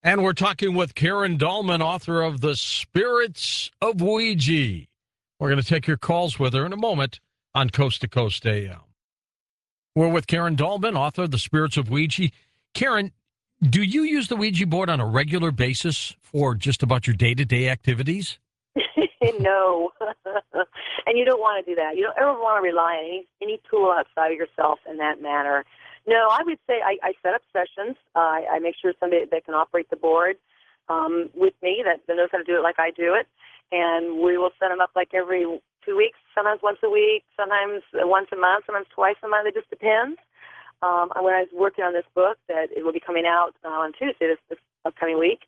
And we're talking with Karen Dahlman, author of The Spirits of Ouija. We're going to take your calls with her in a moment on Coast to Coast AM. We're with Karen Dahlman, author of The Spirits of Ouija. Karen, do you use the Ouija board on a regular basis for just about your day-to-day activities? No. And you don't want to do that. You don't ever want to rely on any tool outside of yourself in that manner. No, I would say I set up sessions. I make sure somebody that can operate the board with me that knows how to do it like I do it. And we will set them up like every 2 weeks, sometimes once a week, sometimes once a month, sometimes twice a month. It just depends. When I was working on this book that it will be coming out on Tuesday, this upcoming week,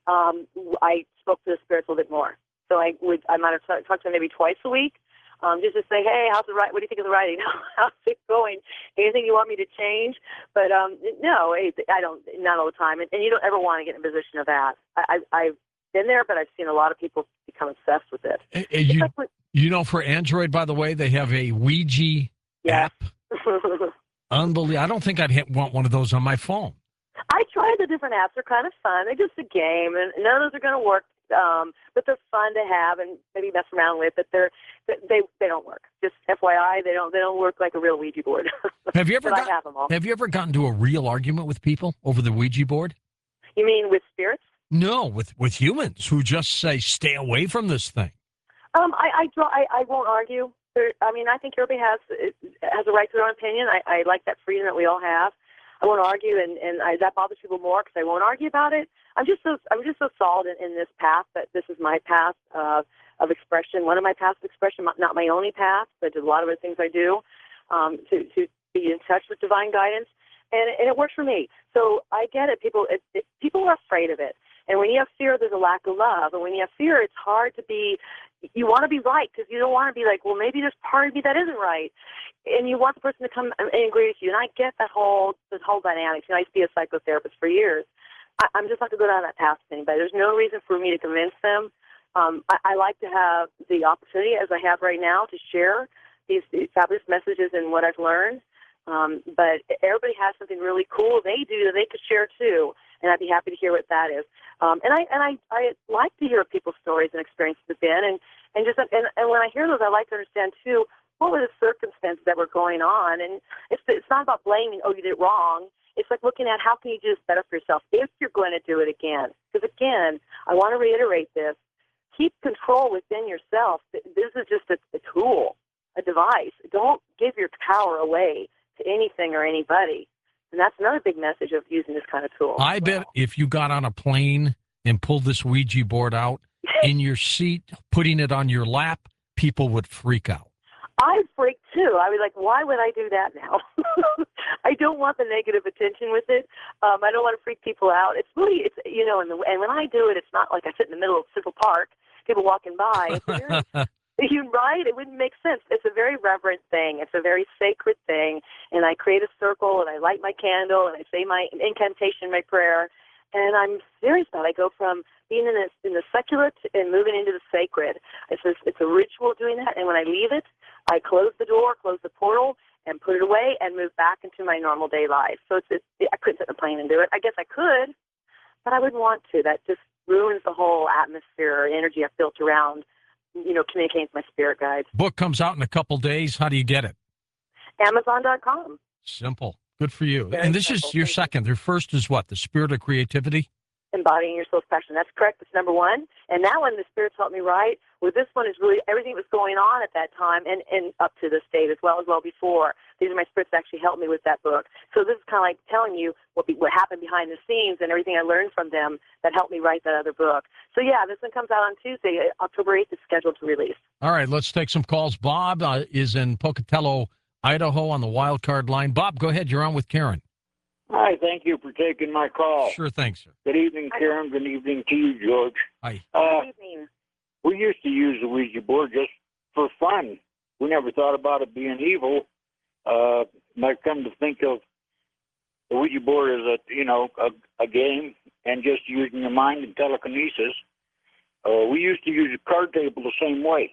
I spoke to the spirits a little bit more. So I might have talked to them maybe twice a week, just to say, hey, how's the writing? What do you think of the writing? How's it going? Anything you want me to change? But no, I don't. Not all the time, and you don't ever want to get in a position of that. I've been there, but I've seen a lot of people become obsessed with it. You know, for Android, by the way, they have a Ouija app. Unbelievable. I don't think I'd want one of those on my phone. I tried the different apps. They're kind of fun. They're just a game, and none of those are going to work. But they're fun to have and maybe mess around with. But they don't work. Just FYI, they don't work like a real Ouija board. Have you ever I have them all. Have you ever gotten into a real argument with people over the Ouija board? You mean with spirits? No, with humans who just say, "Stay away from this thing." I won't argue. I think everybody has a right to their own opinion. I like that freedom that we all have. I won't argue, and that bothers people more because I won't argue about it. I'm just so solid in this path that this is my path of expression. One of my paths of expression, not my only path, but a lot of the things I do to be in touch with divine guidance, and it works for me. So I get it. People are afraid of it, and when you have fear, there's a lack of love. And when you have fear, it's hard to be. You want to be right because you don't want to be like, well, maybe there's part of me that isn't right, and you want the person to come and agree with you. And I get this whole dynamic. I used to be a psychotherapist for years. I'm just not going to go down that path with anybody. There's no reason for me to convince them. I like to have the opportunity, as I have right now, to share these fabulous messages and what I've learned. But everybody has something really cool they do that they could share too, and I'd be happy to hear what that is. And I like to hear people's stories and experiences have been, and when I hear those, I like to understand too what were the circumstances that were going on. And it's not about blaming. Oh, you did it wrong. It's like looking at how can you do this better for yourself if you're going to do it again. Because again, I want to reiterate this: keep control within yourself. This is just a tool, a device. Don't give your power away to anything or anybody. And that's another big message of using this kind of tool. I bet if you got on a plane and pulled this Ouija board out in your seat, putting it on your lap, people would freak out. I'd freak too. I was like, why would I do that now? I don't want the negative attention with it. I don't want to freak people out. It's and when I do it, it's not like I sit in the middle of Central Park, people walking by. You're right. It wouldn't make sense. It's a very reverent thing. It's a very sacred thing. And I create a circle, and I light my candle, and I say my incantation, my prayer. And I'm serious about it. I go from being in the secular and moving into the sacred. It's a ritual doing that. And when I leave it, I close the door, close the portal, and put it away and move back into my normal day life. So I couldn't sit in a plane and do it. I guess I could, but I wouldn't want to. That just ruins the whole atmosphere or energy I've built around communicating with my spirit guides. Book comes out in a couple days. How do you get it? Amazon.com. Simple. Good for you. Very and this simple. is your second. Your first is what? The Spirit of Creativity? Embodying your soul's passion. That's correct. That's number one. And that one, the spirits helped me write. Well, this one is really everything that was going on at that time and up to this date as well before. These are my spirits that actually helped me with that book. So this is kind of like telling you what happened behind the scenes and everything I learned from them that helped me write that other book. So, yeah, this one comes out on Tuesday. October 8th is scheduled to release. All right, let's take some calls. Bob is in Pocatello, Idaho on the wild card line. Bob, go ahead. You're on with Karen. Hi, thank you for taking my call. Sure thing, sir. Good evening, Karen. Good evening to you, George. Hi. Good evening. We used to use the Ouija board just for fun. We never thought about it being evil. Might come to think of the Ouija board as a game and just using your mind and telekinesis. We used to use a card table the same way.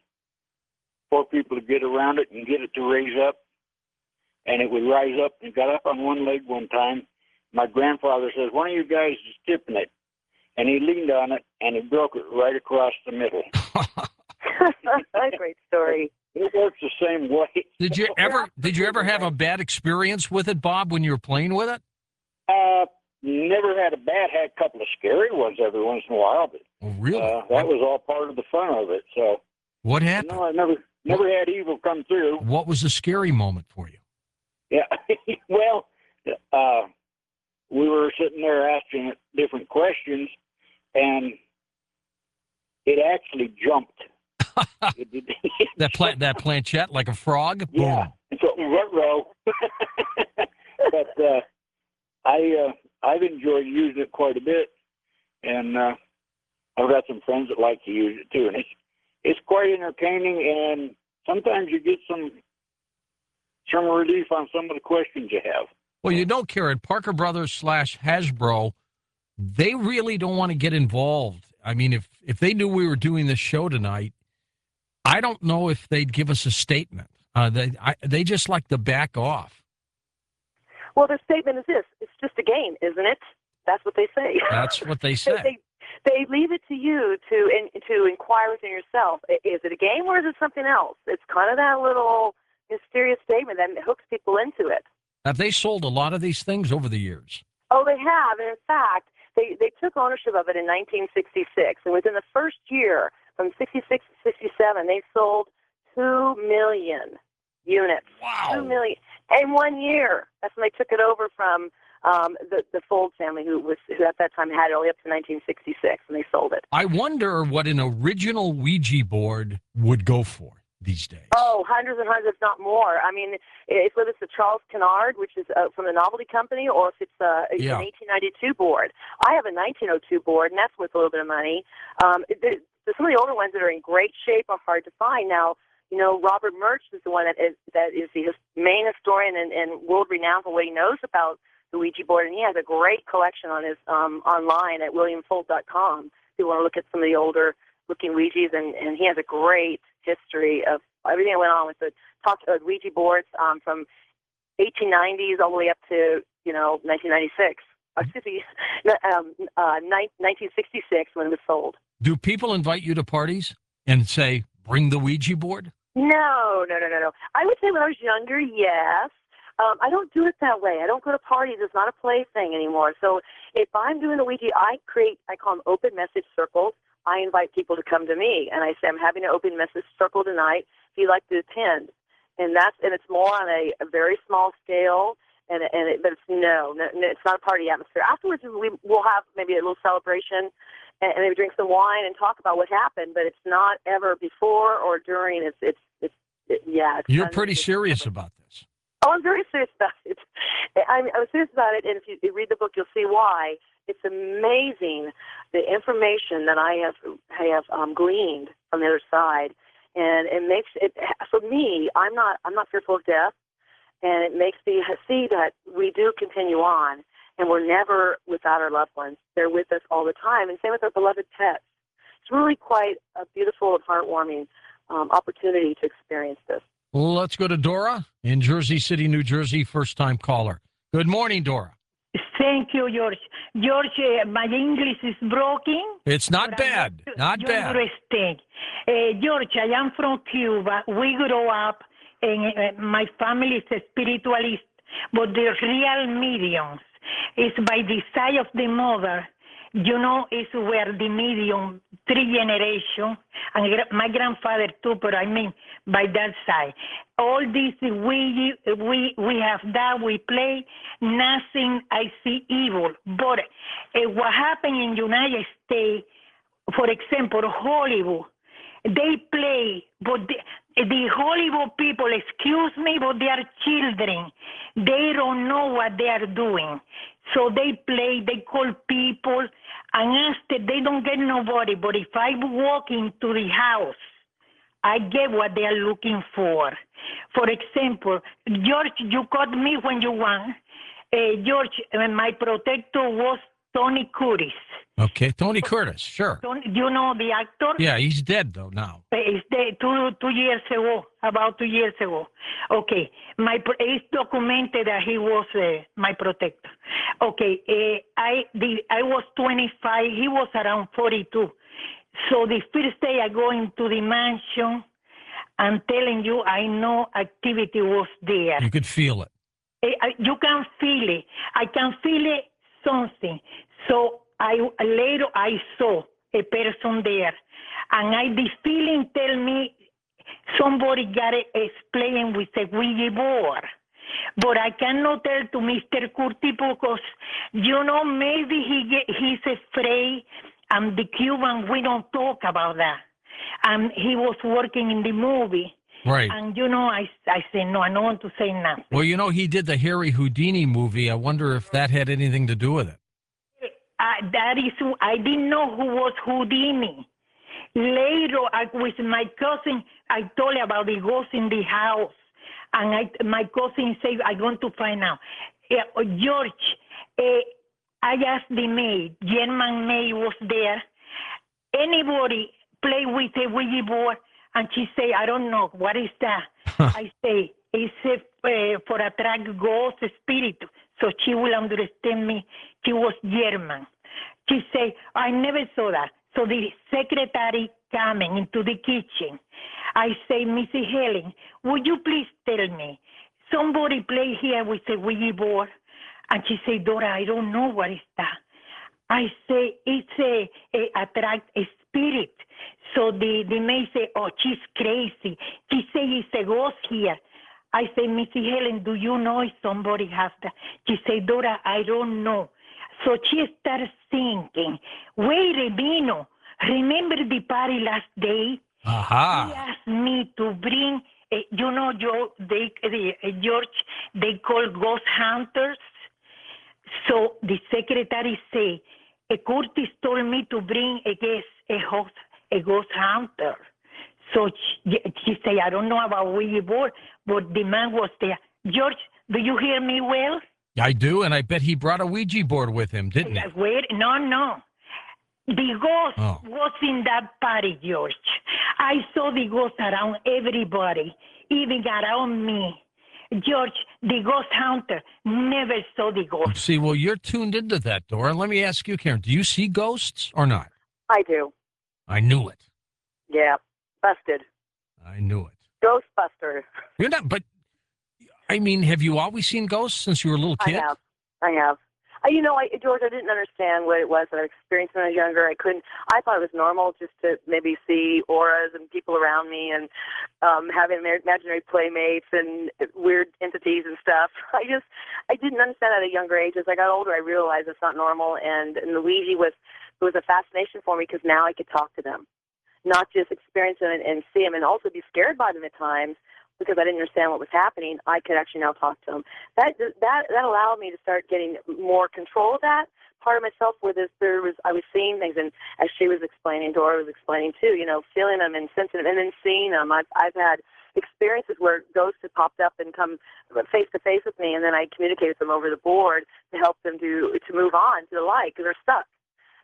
4 people to get around it and get it to raise up. And it would rise up and got up on one leg one time. My grandfather says, one of you guys is tipping it. and he leaned on it, and he broke it right across the middle. Great story. It works the same way. Did you ever have a bad experience with it, Bob, when you were playing with it? Never had a bad. Had a couple of scary ones every once in a while, but Oh, really? that was all part of the fun of it. So, What happened? no, I never had evil come through. What was a scary moment for you? Yeah. Well, we were sitting there asking it different questions, and it actually jumped. It did. That planchette like a frog? Yeah. Boom. So, ruh-roh. But I've enjoyed using it quite a bit, and I've got some friends that like to use it too, and it's quite entertaining, and sometimes you get some relief on some of the questions you have. Well, you know, Karen, Parker Brothers / Hasbro, they really don't want to get involved. I mean, if they knew we were doing this show tonight, I don't know if they'd give us a statement. They just like to back off. Well, their statement is this: it's just a game, isn't it? That's what they say. That's what they say. They leave it to you to inquire within yourself. Is it a game or is it something else? It's kind of that little mysterious statement that hooks people into it. Have they sold a lot of these things over the years? Oh, they have. And in fact, they took ownership of it in 1966. And within the first year, from 66 to 67, they sold 2 million units. Wow. 2 million. In 1 year. That's when they took it over from the Fold family, who at that time had it only up to 1966, and they sold it. I wonder what an original Ouija board would go for these days. Oh, hundreds and hundreds, if not more. I mean, whether it's the Charles Kennard, which is from the Novelty Company, or if it's an 1892 board. I have a 1902 board, and that's worth a little bit of money. Some of the older ones that are in great shape are hard to find. Now, you know, Robert Murch is the one that is the main historian and world renowned for what he knows about the Ouija board, and he has a great collection on his online at williamfold.com. If you want to look at some of the older looking Ouijas, and he has a great history of everything that went on with the Ouija boards from 1890s all the way up to 1996. Excuse me, 1966 when it was sold. Do people invite you to parties and say, "Bring the Ouija board"? No. I would say when I was younger, yes. I don't do it that way. I don't go to parties. It's not a play thing anymore. So if I'm doing a Ouija, I call them open message circles. I invite people to come to me, and I say, I'm having an open message circle tonight if you'd like to attend. And it's more on a very small scale, but it's not a party atmosphere. Afterwards, we'll have maybe a little celebration and maybe drink some wine and talk about what happened, but it's not ever before or during. You're pretty serious about this. Oh, I'm very serious about it. I'm serious about it, and if you read the book, you'll see why. It's amazing the information that I have gleaned from the other side, and it makes it for me. I'm not fearful of death, and it makes me see that we do continue on, and we're never without our loved ones. They're with us all the time, and same with our beloved pets. It's really quite a beautiful and heartwarming opportunity to experience this. Let's go to Dora in Jersey City, New Jersey, first-time caller. Good morning, Dora. Thank you, George. George, my English is broken. It's not bad. Not bad. George, I am from Cuba. We grew up, and my family is a spiritualist, but the real mediums is by the side of the mother. You know, is where the medium, 3 generations, and my grandfather too, but I mean by that side. All this, we have that, we play, nothing I see evil. But what happened in United States, for example, Hollywood, they play, but the Hollywood people, excuse me, but they are children. They don't know what they are doing. So they play, they call people, and after they don't get nobody. But if I walk into the house, I get what they are looking for. For example, George, you caught me when you won. George, my protector was Tony Curtis. Okay, Tony Curtis, sure. You know the actor? Yeah, he's dead, though, now. It's dead 2 years ago, about 2 years ago. Okay, it's documented that he was my protector. Okay, I was 25, he was around 42. So the first day I go into the mansion, I'm telling you, I know activity was there. You could feel it. You can feel it. I can feel it something. So later I saw a person there, and the feeling tell me somebody got it playing with a Ouija board. But I cannot tell to Mr. Curti because, maybe he's afraid. And the Cuban, we don't talk about that. And he was working in the movie. Right. And, I said, no, I don't want to say nothing. Well, he did the Harry Houdini movie. I wonder if that had anything to do with it. I didn't know who was Houdini. Later, with my cousin, I told her about the ghost in the house. And my cousin said, I'm going to find out. George, I asked the maid, German maid was there. Anybody play with a Ouija board? And she say, I don't know. What is that? I say, it's for attract ghost spirit. So she will understand me. She was German. She say, I never saw that. So the secretary coming into the kitchen. I say, Mrs. Helen, would you please tell me, somebody play here with a Ouija board? And she say, Dora, I don't know what is that. I say, it's a attract a spirit. So the maid say, oh, she's crazy. She say, it's a ghost here. I say, Missy Helen, do you know if somebody has that? She say, Dora, I don't know. So she started thinking, wait a minute. Remember the party last day? Aha. He asked me to bring, George, they call ghost hunters. So the secretary say, Curtis told me to bring a ghost hunter. So she say, I don't know about Ouija board, but the man was there. George, do you hear me well? I do, and I bet he brought a Ouija board with him, didn't he? Wait, no. The ghost was in that party, George. I saw the ghost around everybody, even around me. George, the ghost hunter, never saw the ghost. See, well, you're tuned into that, Dora. Let me ask you, Karen, do you see ghosts or not? I do. I knew it. Yeah, busted. I knew it. Ghostbuster. You're not, but, I mean, have you always seen ghosts since you were a little kid? I have. George, I didn't understand what it was that I experienced when I was younger. I thought it was normal just to maybe see auras and people around me and having imaginary playmates and weird entities and stuff. I didn't understand at a younger age. As I got older, I realized it's not normal, and the Ouija was a fascination for me because now I could talk to them, not just experience them and see them, and also be scared by them at times. Because I didn't understand what was happening, I could actually now talk to them. That allowed me to start getting more control of that part of myself. I was seeing things, and as she was explaining, Dora was explaining too. Feeling them and sensing them, and then seeing them. I've had experiences where ghosts have popped up and come face to face with me, and then I communicate with them over the board to help them to move on to the light because they're stuck.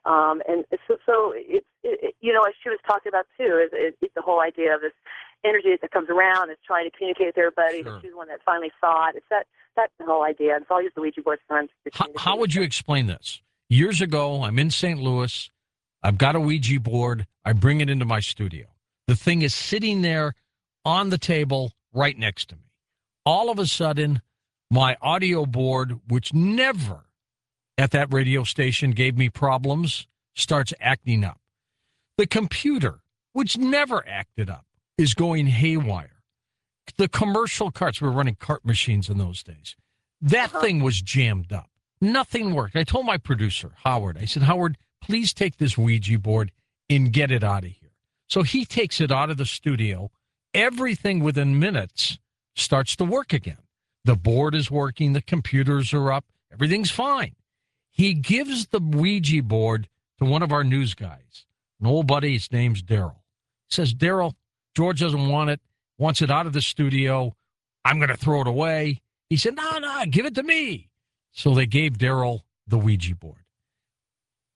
And so it's as she was talking about too, it's the whole idea of this energy that comes around is trying to communicate with everybody. Sure. She's the one that finally saw it. It's that's the whole idea. And so I'll use the Ouija board sometimes. How would you explain this? Years ago, I'm in St. Louis. I've got a Ouija board. I bring it into my studio. The thing is sitting there on the table right next to me. All of a sudden, my audio board, which never at that radio station gave me problems, starts acting up. The computer, which never acted up, is going haywire. The commercial carts, we were running cart machines in those days. That thing was jammed up. Nothing worked. I told my producer, Howard, I said, Howard, please take this Ouija board and get it out of here. So he takes it out of the studio. Everything within minutes starts to work again. The board is working. The computers are up. Everything's fine. He gives the Ouija board to one of our news guys, an old buddy. His name's Daryl. He says, Daryl, George doesn't want it, wants it out of the studio. I'm going to throw it away. He said, no, give it to me. So they gave Daryl the Ouija board.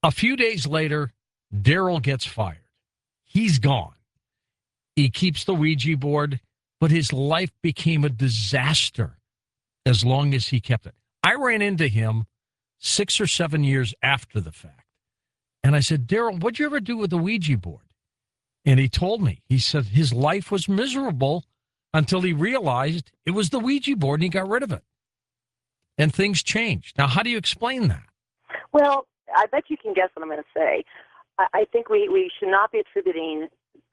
A few days later, Daryl gets fired. He's gone. He keeps the Ouija board, but his life became a disaster as long as he kept it. I ran into him 6 or 7 years after the fact. And I said, Daryl, what'd you ever do with the Ouija board? And he told me, he said his life was miserable until he realized it was the Ouija board and he got rid of it. And things changed. Now, how do you explain that? Well, I bet you can guess what I'm going to say. I think we should not be attributing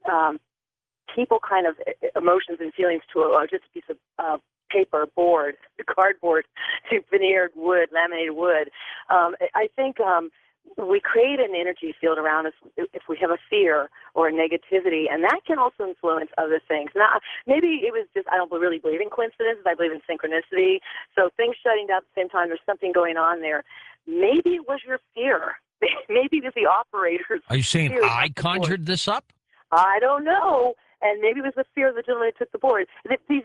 people kind of emotions and feelings to just a piece of paper, board, cardboard, to veneered wood, laminated wood. I think we create an energy field around us if we have a fear or a negativity, and that can also influence other things. Now, maybe it was just, I don't really believe in coincidences. I believe in synchronicity. So things shutting down at the same time, there's something going on there. Maybe it was your fear. Maybe it was the operators. Are you saying I conjured this up? I don't know. And maybe it was the fear of the gentleman who took the board. These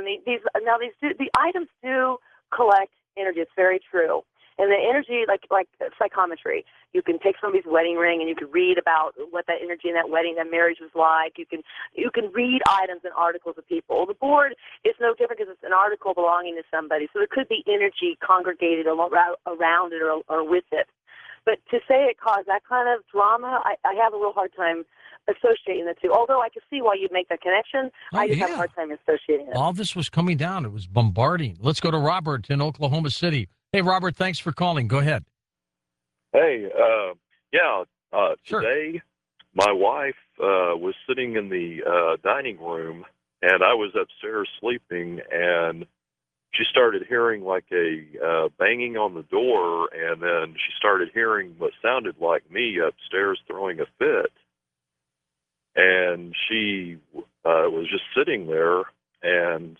items do collect energy. It's very true. And the energy, like psychometry, you can take somebody's wedding ring and you can read about what that energy in that wedding, that marriage was like. You can read items and articles of people. The board is no different because it's an article belonging to somebody. So there could be energy congregated around it or with it. But to say it caused that kind of drama, I have a real hard time associating the two. Although I can see why you'd make that connection, I just have a hard time associating it. All this was coming down. It was bombarding. Let's go to Robert in Oklahoma City. Hey, Robert, thanks for calling. Go ahead. Hey, Sure. Today my wife was sitting in the dining room, and I was upstairs sleeping, and she started hearing like a banging on the door, and then she started hearing what sounded like me upstairs throwing a fit. And she was just sitting there, and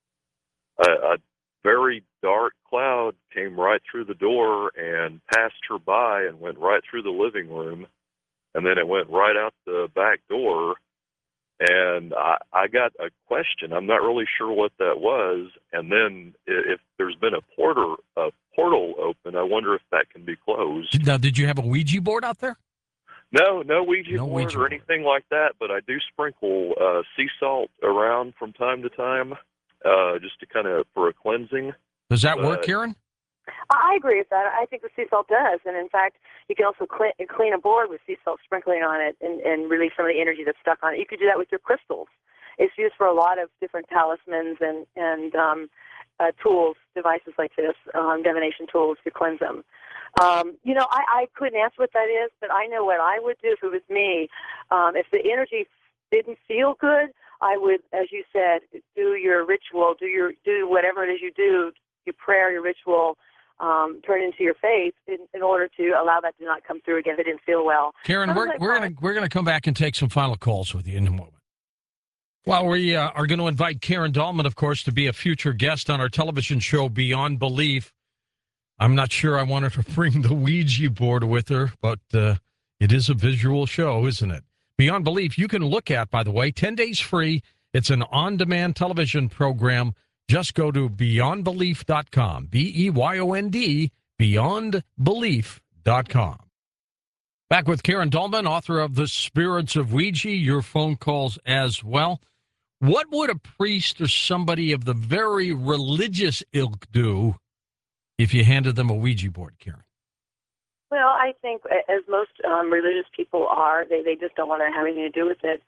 a very dark cloud came right through the door and passed her by and went right through the living room, and then it went right out the back door. And I got a question. I'm not really sure what that was. And then if there's been a portal open, I wonder if that can be closed. Now, did you have a Ouija board out there? No Ouija board or anything like that, but I do sprinkle sea salt around from time to time, just to kind of for a cleansing. Does that work, Karen? I agree with that. I think the sea salt does. And in fact, you can also clean a board with sea salt sprinkling on it and release some of the energy that's stuck on it. You could do that with your crystals. It's used for a lot of different talismans and tools, devices like this, divination tools to cleanse them. I couldn't answer what that is, but I know what I would do if it was me. If the energy didn't feel good, I would, as you said, do your ritual, do whatever it is you do, your prayer, your ritual, turn into your faith in order to allow that to not come through again if it didn't feel well. Karen, we're gonna come back and take some final calls with you in a moment. Well, we are going to invite Karen Dahlman, of course, to be a future guest on our television show Beyond Belief. I'm not sure I wanted to bring the Ouija board with her, but it is a visual show, isn't it? Beyond Belief, you can look at, by the way, 10 days free. It's an on-demand television program. Just go to beyondbelief.com, BEYOND, beyondbelief.com. Back with Karen Dahlman, author of The Spirits of Ouija, your phone calls as well. What would a priest or somebody of the very religious ilk do if you handed them a Ouija board, Karen? Well, I think as most religious people are, they just don't want to have anything to do with it.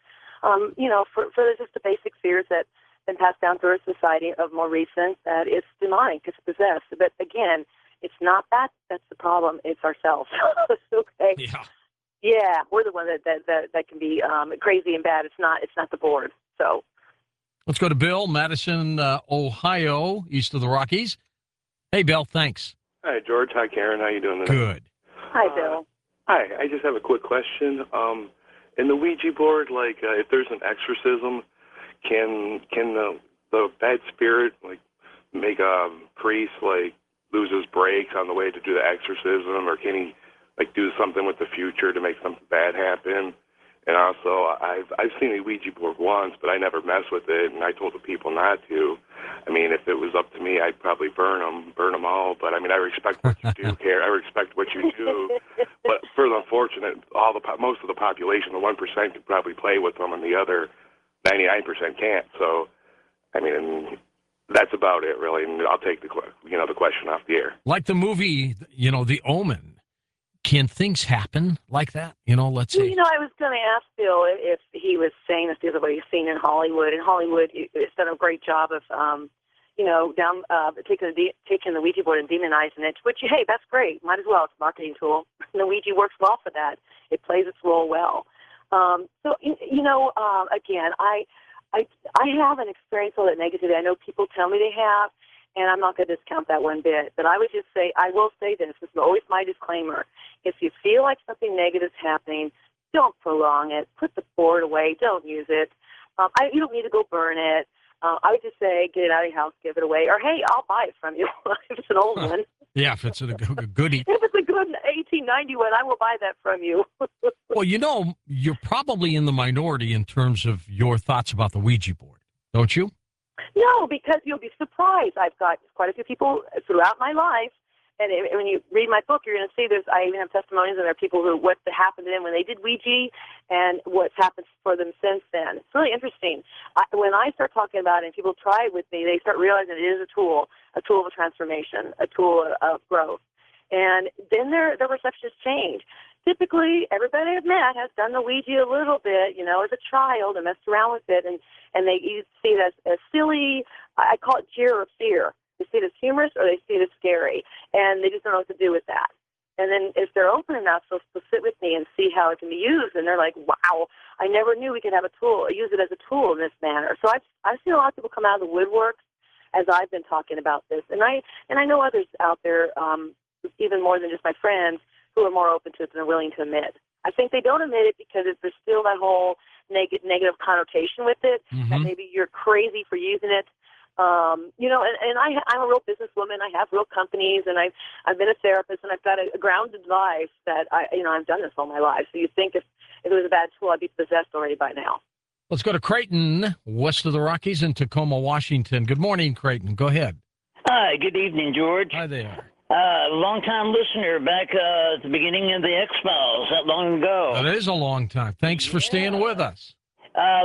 For just the basic fears that been passed down through our society of more recent, that it's demonic, it's possessed. But again, it's not that that's the problem, it's ourselves. Okay. Yeah, we're the one that can be crazy and bad. It's not the board. So let's go to Bill, Madison, Ohio, east of the Rockies. Hey, Bill, thanks. Hi, George. Hi, Karen. How you doing today? Good. Hi, Bill. Hi. I just have a quick question. In the Ouija board, if there's an exorcism, can the bad spirit make a priest lose his brakes on the way to do the exorcism, or can he do something with the future to make something bad happen? And also, I've seen the Ouija board once, but I never messed with it, and I told the people not to. I mean, if it was up to me, I'd probably burn them all. But I mean, I respect what you do, Karen. I respect what you do. But for the unfortunate, most of the population, the 1% could probably play with them, and the other 99% can't. So, I mean, that's about it, really. And I'll take the question off the air. Like the movie, The Omen. Can things happen like that? Let's say. I was going to ask Bill if he was saying this because of what he's seen in Hollywood. And Hollywood has done a great job of, taking the Ouija board and demonizing it. Which, hey, that's great. Might as well. It's a marketing tool. The Ouija works well for that. It plays its role well. Again, I haven't experienced all that negativity. I know people tell me they have, and I'm not going to discount that one bit. But I would just say, I will say this is always my disclaimer. If you feel like something negative is happening, don't prolong it. Put the board away. Don't use it. You don't need to go burn it. I would just say, get it out of your house, give it away. Or, hey, I'll buy it from you if it's an old one. Yeah, if it's a goodie. If it's a good 1890 one, I will buy that from you. Well, you're probably in the minority in terms of your thoughts about the Ouija board, don't you? No, because you'll be surprised. I've got quite a few people throughout my life, and when you read my book, you're going to see I even have testimonies, and there are people what happened to them when they did Ouija and what's happened for them since then. It's really interesting. When I start talking about it and people try it with me, they start realizing it is a tool of a transformation, a tool of growth. And then their perceptions change. Typically, everybody I've met has done the Ouija a little bit, as a child and messed around with it, and they either see it as silly. I call it jeer or fear. They see it as humorous or they see it as scary, and they just don't know what to do with that. And then if they're open enough, they'll sit with me and see how it can be used, and they're like, wow, I never knew we could have use it as a tool in this manner. So I've seen a lot of people come out of the woodwork as I've been talking about this, and I know others out there, even more than just my friends, who are more open to it than are willing to admit. I think they don't admit it because there's still that whole negative connotation with it, that maybe you're crazy for using it. I'm a real businesswoman. I have real companies, and I've been a therapist, and I've got a grounded life that I've done this all my life. So you think if it was a bad tool, I'd be possessed already by now. Let's go to Creighton, west of the Rockies in Tacoma, Washington. Good morning, Creighton. Go ahead. Hi, good evening, George. Hi there. Long-time listener back at the beginning of the X-Files, that long ago. That is a long time. Thanks for staying with us. I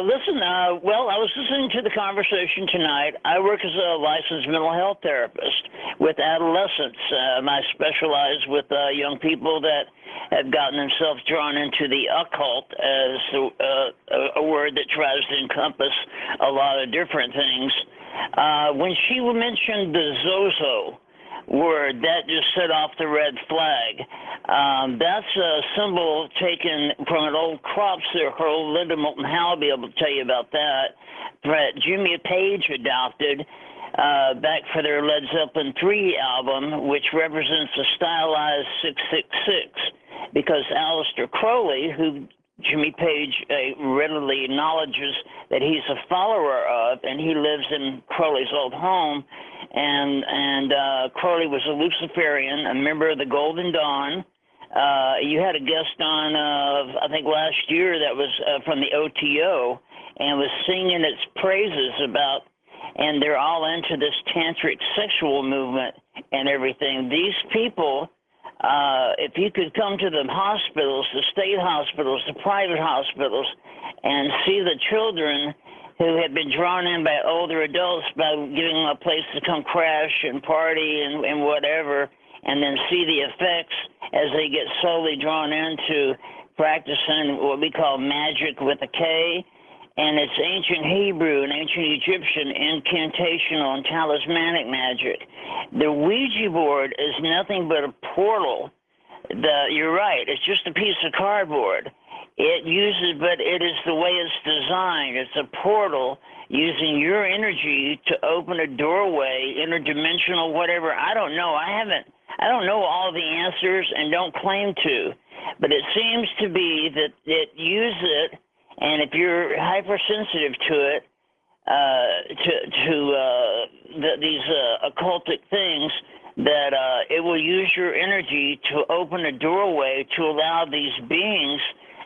was listening to the conversation tonight. I work as a licensed mental health therapist with adolescents. I specialize with young people that have gotten themselves drawn into the occult as a word that tries to encompass a lot of different things. When she mentioned the Zozo word, that just set off the red flag. That's a symbol taken from an old crop circle. Linda Moulton Howe will be able to tell you about that. That Jimmy Page adopted back for their Led Zeppelin 3 album, which represents a stylized 666, because Aleister Crowley, who Jimmy Page readily acknowledges that he's a follower of, and he lives in Crowley's old home. And Crowley was a Luciferian, a member of the Golden Dawn. You had a guest on, I think last year, that was from the OTO, and was singing its praises about, and they're all into this tantric sexual movement and everything. These people, if you could come to the hospitals, the state hospitals, the private hospitals, and see the children who have been drawn in by older adults by giving them a place to come crash and party and whatever, and then see the effects as they get slowly drawn into practicing what we call magic with a K. And it's ancient Hebrew and ancient Egyptian incantational and talismanic magic. The Ouija board is nothing but a portal. You're right, it's just a piece of cardboard. But it is the way it's designed. It's a portal using your energy to open a doorway, interdimensional, whatever. I don't know. I don't know all the answers and don't claim to. But it seems to be that it uses it, and if you're hypersensitive to it, these occultic things, that it will use your energy to open a doorway to allow these beings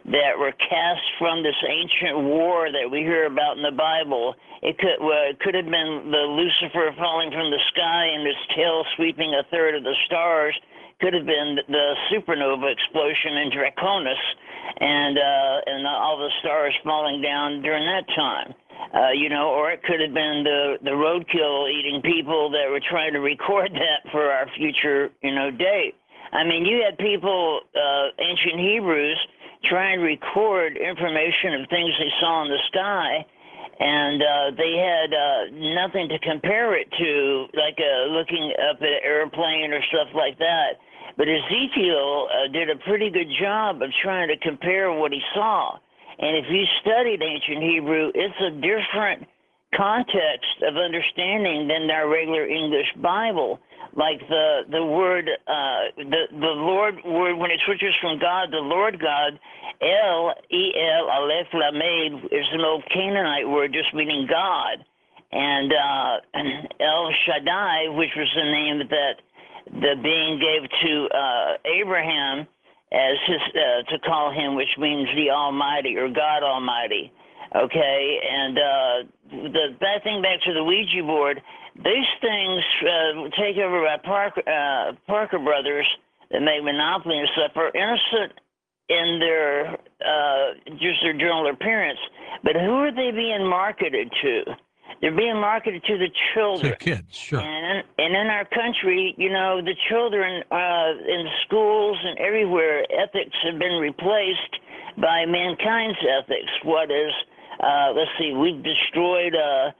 that were cast from this ancient war that we hear about in the Bible. It could have been the Lucifer falling from the sky and his tail sweeping a third of the stars. Could have been the supernova explosion in Draconis, and all the stars falling down during that time. Or it could have been the roadkill eating people that were trying to record that for our future, date. I mean, you had people, ancient Hebrews, try and record information of things they saw in the sky, and they had nothing to compare it to, like looking up at an airplane or stuff like that. But Ezekiel did a pretty good job of trying to compare what he saw. And if you studied ancient Hebrew, it's a different context of understanding than our regular English Bible. Like the word, the Lord word, when it switches from God to Lord God, El, E-L, Aleph, Lamed, is an old Canaanite word just meaning God. And El Shaddai, which was the name that the being gave to Abraham as his to call him, which means the Almighty or God Almighty. Okay, and the bad thing back to the Ouija board, these things take over by Parker Brothers that make Monopoly and stuff are innocent in their just their general appearance, but who are they being marketed to? They're being marketed to the children. To kids, sure. And in our country, the children in schools and everywhere, ethics have been replaced by mankind's ethics. What is, let's see, we've destroyed a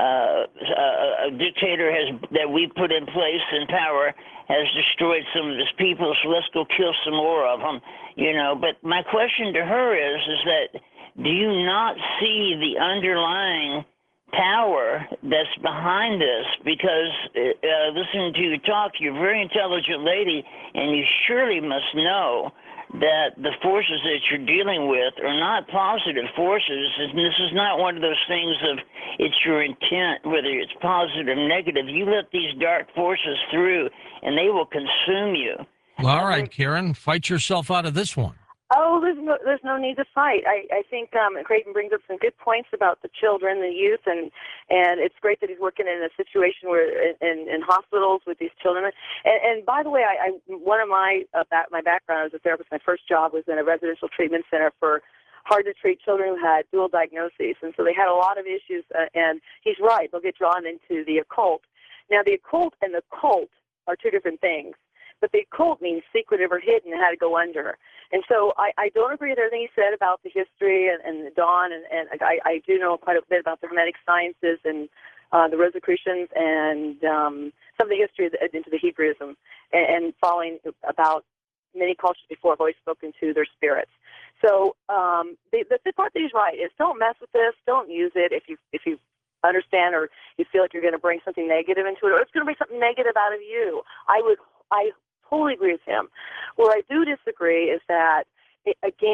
dictator that we put in place in power has destroyed some of his people, so let's go kill some more of them, But my question to her is that do you not see the underlying power that's behind this? Because listening to you talk, you're a very intelligent lady, and you surely must know that the forces that you're dealing with are not positive forces, and this is not one of those things of it's your intent, whether it's positive or negative. You let these dark forces through, and they will consume you. Well, all right, Karen, fight yourself out of this one. Oh, there's no need to fight. I think Creighton brings up some good points about the children, the youth, and it's great that he's working in a situation where in hospitals with these children. And by the way, one of my background as a therapist, my first job was in a residential treatment center for hard to treat children who had dual diagnoses, and so they had a lot of issues. And he's right; they'll get drawn into the occult. Now, the occult and the cult are two different things. But the occult means secretive or hidden and how to go under. And so I don't agree with everything he said about the history and the dawn, and I do know quite a bit about the Hermetic sciences and the Rosicrucians and some of the history into the Hebraism and following about many cultures before. I've always spoken to their spirits. So the part that he's right is don't mess with this, don't use it if you understand or you feel like you're going to bring something negative into it, or it's going to bring something negative out of you. I totally agree with him. Where I do disagree is that, it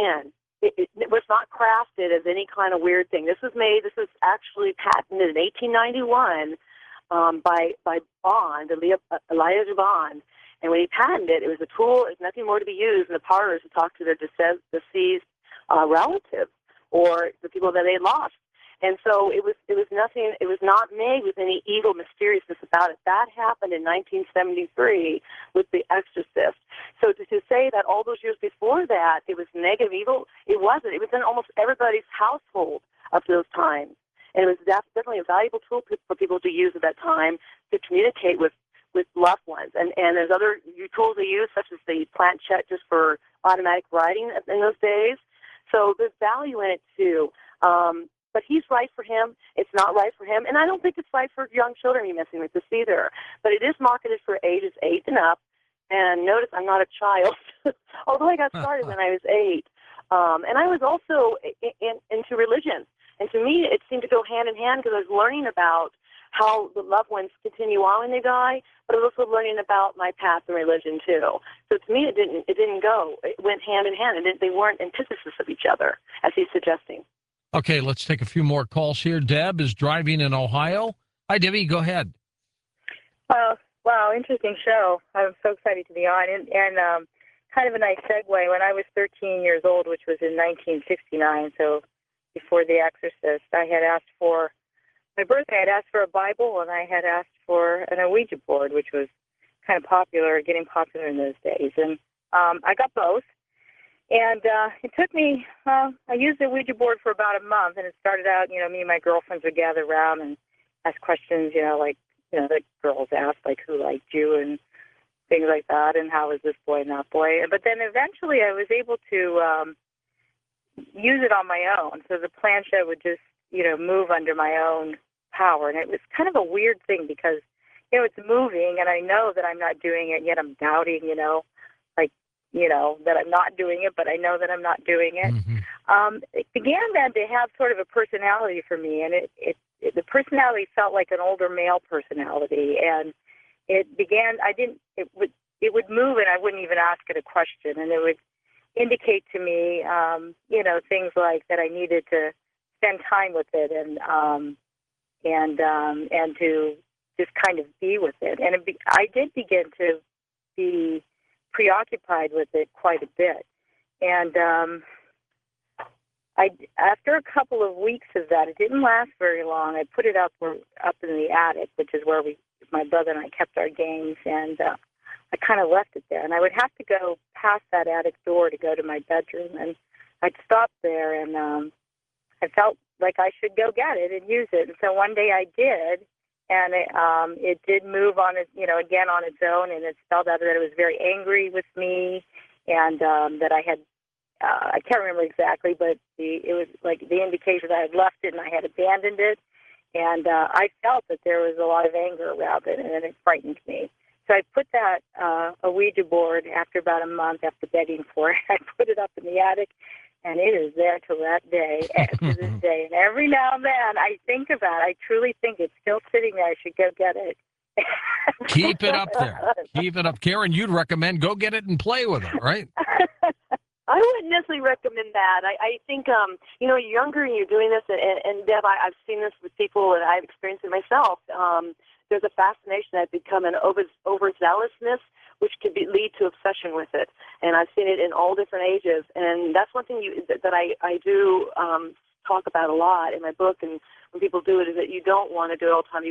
was not crafted as any kind of weird thing. This was actually patented in 1891 by Bond, Elijah Bond. And when he patented it, it was a tool. It's nothing more to be used in the parlors to talk to their deceased relatives or the people that they lost. And so it was nothing. It was not made with any evil mysteriousness about it. That happened in 1973 with The Exorcist. So to say that all those years before that it was negative evil, it wasn't. It was in almost everybody's household up to those times, and it was definitely a valuable tool for people to use at that time to communicate with loved ones. And there's other tools they use, such as the planchette, just for automatic writing in those days. So there's value in it too. But he's right for him. It's not right for him. And I don't think it's right for young children to be messing with this either. But it is marketed for ages 8 and up. And notice I'm not a child, although I got started when I was 8. And I was also into religion. And to me, it seemed to go hand in hand because I was learning about how the loved ones continue on when they die, but I was also learning about my path in religion too. So to me, it didn't go. It went hand in hand, and they weren't antithesis of each other, as he's suggesting. Okay, let's take a few more calls here. Deb is driving in Ohio. Hi, Debbie. Go ahead. Wow, interesting show. I'm so excited to be on. And kind of a nice segue. When I was 13 years old, which was in 1969, so before The Exorcist, I had asked for my birthday. I had asked for a Bible, and I had asked for an Ouija board, which was kind of popular, getting popular in those days. And I got both. And it took me, I used the Ouija board for about a month, and it started out, me and my girlfriends would gather around and ask questions, the girls asked, like, who liked you and things like that, and how was this boy and that boy. But then eventually I was able to use it on my own. So the planchette would just, move under my own power. And it was kind of a weird thing because, it's moving, and I know that I'm not doing it, yet I'm doubting, that I'm not doing it, but I know that I'm not doing it. Mm-hmm. It began then to have sort of a personality for me, and the personality felt like an older male personality, and it began. It would move, and I wouldn't even ask it a question, and it would indicate to me, things like that I needed to spend time with it, and to just kind of be with it, and I did begin to be preoccupied with it quite a bit, and after a couple of weeks of that, it didn't last very long. I put it up in the attic, which is where my brother and I kept our games, and I kind of left it there. And I would have to go past that attic door to go to my bedroom, and I'd stop there, and I felt like I should go get it and use it. And so one day I did, and it did move on it, again on its own, and it spelled out that it was very angry with me, and that I had, I can't remember exactly, but it was like the indication that I had left it and I had abandoned it, and I felt that there was a lot of anger around it, and it frightened me. So I put that a Ouija board after about a month after begging for it. I put it up in the attic, and it is there till that day, to this day. And every now and then I think about it. I truly think it's still sitting there. I should go get it. Keep it up there. Keep it up. Karen, you'd recommend go get it and play with it, right? I wouldn't necessarily recommend that. I think, you're younger and you're doing this, and Deb, I've seen this with people, and I've experienced it myself. There's a fascination that become an overzealousness, which could lead to obsession with it. And I've seen it in all different ages. And that's one thing that I do talk about a lot in my book, and when people do it, is that you don't want to do it all the time. You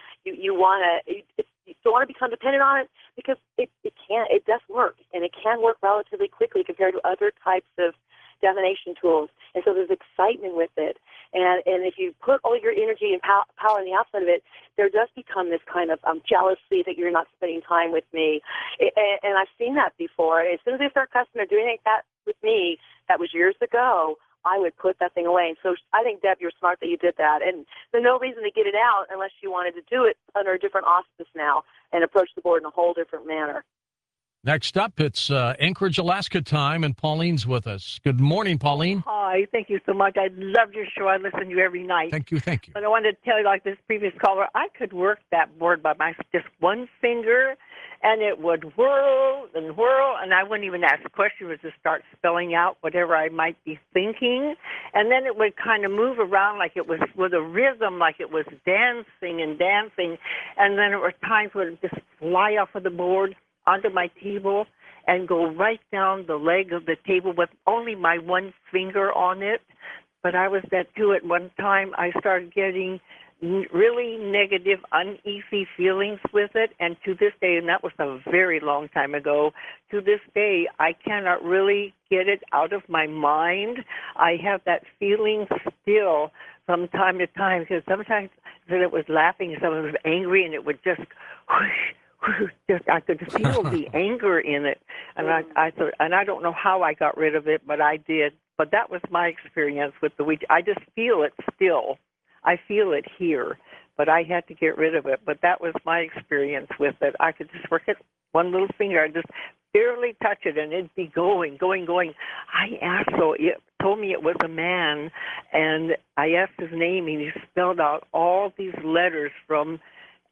don't want to become dependent on it, because it does work, and it can work relatively quickly compared to other types of divination tools. And so there's excitement with it. And if you put all your energy and power on the outside of it, there does become this kind of jealousy that you're not spending time with me. And I've seen that before. As soon as they start cussing or doing anything like that with me, that was years ago, I would put that thing away. And so I think, Deb, you're smart that you did that. And there's no reason to get it out unless you wanted to do it under a different auspice now and approach the board in a whole different manner. Next up, it's Anchorage, Alaska time, and Pauline's with us. Good morning, Pauline. Hi, thank you so much. I love your show. I listen to you every night. Thank you. But I wanted to tell you, like this previous caller, I could work that board by just one finger, and it would whirl, and I wouldn't even ask a question. It would just start spelling out whatever I might be thinking, and then it would kind of move around like it was with a rhythm, like it was dancing, and then there were times when it would just fly off of the board onto my table and go right down the leg of the table with only my one finger on it. But I was that too. At one time, I started getting really negative, uneasy feelings with it. And to this day, and that was a very long time ago, to this day, I cannot really get it out of my mind. I have that feeling still from time to time, because sometimes that it was laughing, someone was angry, and it would just whoosh, I could feel the anger in it, and I thought, and I don't know how I got rid of it, but I did. But that was my experience with the Ouija. I just feel it still. I feel it here, but I had to get rid of it. But that was my experience with it. I could just work it one little finger. I just barely touch it, and it'd be going. I asked, so it told me it was a man, and I asked his name, and he spelled out all these letters from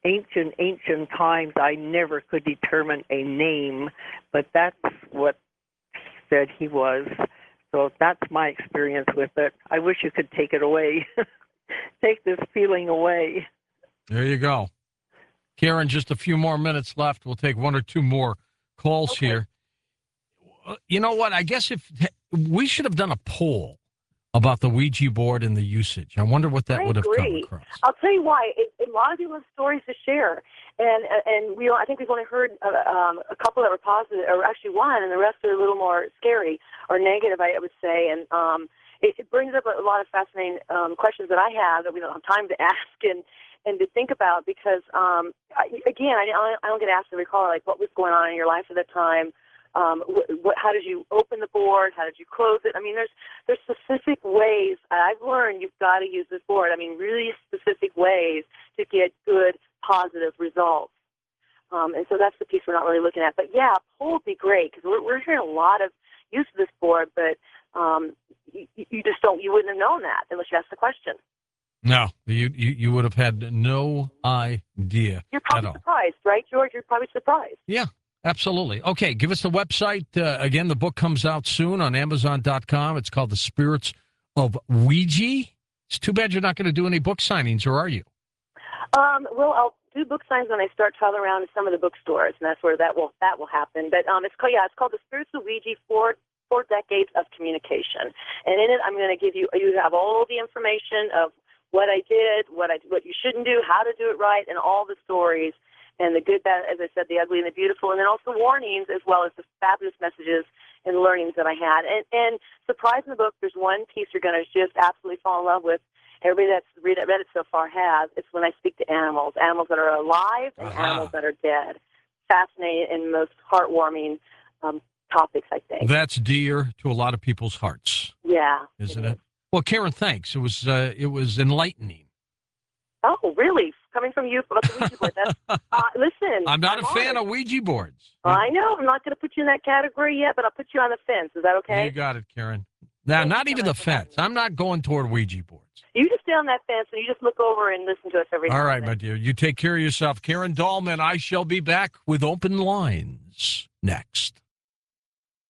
ancient times. I never could determine a name, but that's what said he was. So that's my experience with it. I wish you could take it away. Take this feeling away. There you go. Karen, just a few more minutes left. We'll take one or two more calls here. you know what? I guess if we should have done a poll about the Ouija board and the usage. I wonder what that would have come across. I'll tell you why. A lot of people have stories to share, and I think we've only heard a couple that were positive, or actually one, and the rest are a little more scary or negative, I would say. And it brings up a lot of fascinating questions that I have that we don't have time to ask and to think about, because I don't get asked every call like what was going on in your life at the time. How did you open the board? How did you close it? I mean, there's specific ways I've learned you've got to use this board. I mean, really specific ways to get good, positive results. And so that's the piece we're not really looking at. But yeah, a poll would be great, because we're hearing a lot of use of this board, but you wouldn't have known that unless you asked the question. No, you would have had no idea. You're probably surprised, right, George? You're probably surprised. Yeah. Absolutely. Okay, give us the website. Again, the book comes out soon on Amazon.com. It's called The Spirits of Ouija. It's too bad you're not going to do any book signings, or are you? Well, I'll do book signings when I start traveling around to some of the bookstores, and that's where that will happen. But it's called The Spirits of Ouija, Four Decades of Communication. And in it, I'm going to give you have all the information of what I did, what you shouldn't do, how to do it right, and all the stories. And the good, bad, as I said, the ugly and the beautiful, and then also warnings, as well as the fabulous messages and learnings that I had. And surprise in the book, there's one piece you're going to just absolutely fall in love with. Everybody that's read it so far has. It's when I speak to animals that are alive and animals that are dead. Fascinating and most heartwarming topics, I think. That's dear to a lot of people's hearts. Yeah. Isn't it? Well, Karen, thanks. It was enlightening. Oh, really? Coming from you about the Ouija board. Listen. I'm not a fan of Ouija boards. I know. I'm not going to put you in that category yet, but I'll put you on the fence. Is that okay? You got it, Karen. Now, not even the fence. I'm not going toward Ouija boards. You just stay on that fence, and you just look over and listen to us every time. All right, my dear. You take care of yourself. Karen Dahlman, I shall be back with Open Lines next.